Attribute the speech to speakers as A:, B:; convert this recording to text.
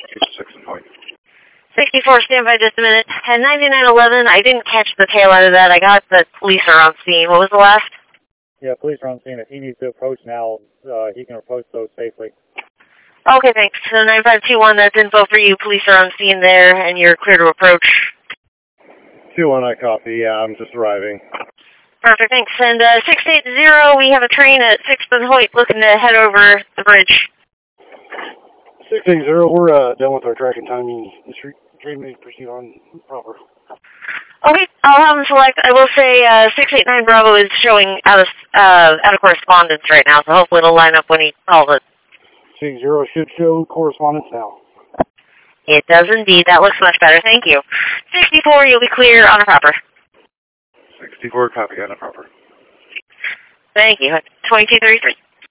A: 6 and point.
B: 64, stand by just a minute. At 9911, I didn't catch the tail end of that. I got the police are on scene. What was the last?
C: Yeah, police are on scene. If he needs to approach now, he can approach those safely.
B: Okay, thanks. So 9521, that's info for you. Police are on scene there, and you're clear to approach.
A: 2-1, I copy. Yeah, I'm just arriving.
B: Perfect, thanks. And 680, we have a train at 6th and Hoyt looking to head over the bridge.
A: 680, we're done with our tracking timing. The train may proceed on proper.
B: Okay, I'll have them select. I will say 689 Bravo is showing out of correspondence right now, so hopefully it'll line up when he calls it.
A: 60 should show correspondence now.
B: It does indeed. That looks much better. Thank you. 64, you'll be clear on a proper.
A: 64, copy on a proper.
B: Thank you. 2233.